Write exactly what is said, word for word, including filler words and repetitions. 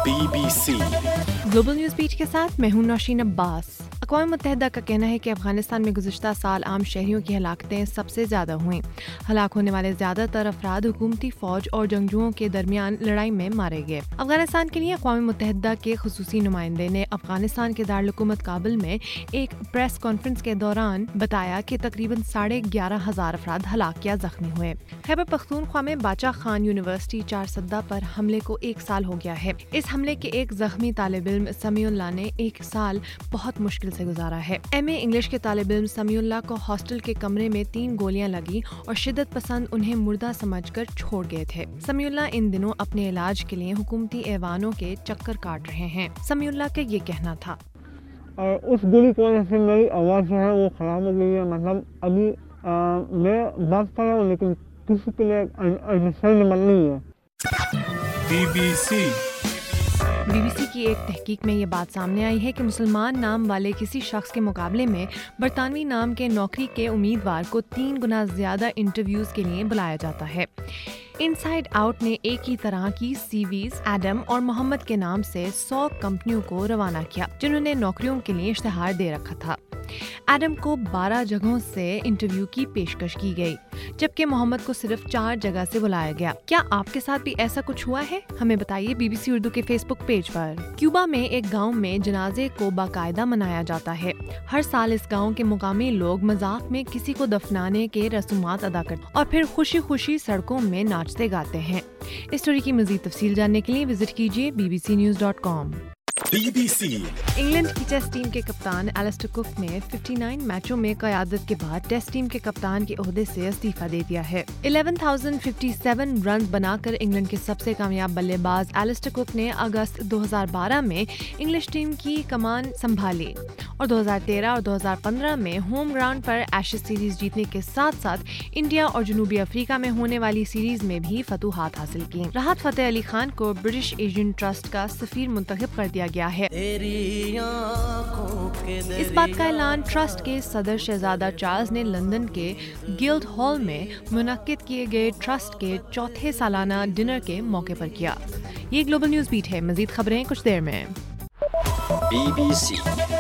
Be B C global news beat کے ساتھ میں ہوں نوشین عباس۔ اقوام متحدہ کا کہنا ہے کہ افغانستان میں گزشتہ سال عام شہریوں کی ہلاکتیں سب سے زیادہ ہوئیں۔ ہلاک ہونے والے زیادہ تر افراد حکومتی فوج اور جنگجوؤں کے درمیان لڑائی میں مارے گئے۔ افغانستان کے لیے اقوام متحدہ کے خصوصی نمائندے نے افغانستان کے دارالحکومت کابل میں ایک پریس کانفرنس کے دوران بتایا کہ تقریباً ساڑھے گیارہ ہزار افراد ہلاک یا زخمی ہوئے۔ خیبر پختونخوا میں باچا خان یونیورسٹی چارسدہ پر حملے کو ایک سال ہو گیا ہے۔ اس حملے کے ایک زخمی طالب علم سمیع اللہ نے ایک سال بہت مشکل سے گزارا ہے۔ ایم اے انگلش کے طالب علم سمیع اللہ کو ہاسٹل کے کمرے میں تین گولیاں لگی اور شدت پسند انہیں مردہ سمجھ کر چھوڑ گئے تھے۔ سمیع اللہ ان دنوں اپنے علاج کے لیے حکومتی ایوانوں کے چکر کاٹ رہے ہیں۔ سمیع اللہ کا یہ کہنا تھا، اور اس گولی کی وجہ سے میری آواز جو ہے وہ خراب ہو گئی ہے۔ مطلب ابھی میں بات کر رہا ہوں لیکن کسی کے لیے صحیح نمبر نہیں ہے۔ B B C B B C کی ایک تحقیق میں یہ بات سامنے آئی ہے کہ مسلمان نام والے کسی شخص کے مقابلے میں برطانوی نام کے نوکری کے امیدوار کو تین گنا زیادہ انٹرویوز کے لیے بلایا جاتا ہے۔ انسائیڈ آؤٹ نے ایک ہی طرح کی سی ویز ایڈم اور محمد کے نام سے سو کمپنیوں کو روانہ کیا جنہوں نے نوکریوں کے لیے اشتہار دے رکھا تھا۔ ایڈم کو بارہ جگہوں سے انٹرویو کی پیشکش کی گئی جبکہ محمد کو صرف چار جگہ سے بلایا گیا۔ کیا آپ کے ساتھ بھی ایسا کچھ ہوا ہے؟ ہمیں بتائیے بی بی سی اردو کے فیس بک پیج پر۔ کیوبا میں ایک گاؤں میں جنازے کو باقاعدہ منایا جاتا ہے۔ ہر سال اس گاؤں کے مقامی لوگ مذاق میں کسی کو دفنانے کے رسومات ادا کرتے اور پھر خوشی خوشی سڑکوں میں ناچتے گاتے ہیں۔ اس اسٹوری کی مزید تفصیل جاننے کے لیے وزٹ کیجیے B B C news dot com. B B C England کی ٹیسٹ ٹیم کے کپتان ایلسٹر کک نے اناسی میچوں میں قیادت کے بعد ٹیسٹ ٹیم کے کپتان کے عہدے سے استعفیٰ دے دیا ہے۔ Eleven thousand fifty seven runs بنا کر انگلینڈ کے سب سے کامیاب بلے باز ایلسٹر کک نے اگست دو ہزار بارہ میں انگلش ٹیم کی کمان سنبھالی اور دو ہزار تیرہ اور دو ہزار پندرہ میں ہوم گراؤنڈ پر ایشز سیریز جیتنے کے ساتھ ساتھ انڈیا اور جنوبی افریقہ میں ہونے والی سیریز میں بھی فتوحات حاصل کی۔ راحت فتح علی خان کو برٹش ایشین ٹرسٹ کا سفیر منتخب کر دیا گیا ہے۔ اس بات کا اعلان ٹرسٹ کے صدر شہزادہ چارلز نے لندن کے گلڈ ہال میں منعقد کیے گئے ٹرسٹ کے چوتھے سالانہ ڈنر کے موقع پر کیا۔ یہ گلوبل نیوز بیٹ ہے، مزید خبریں کچھ دیر میں۔ Be B C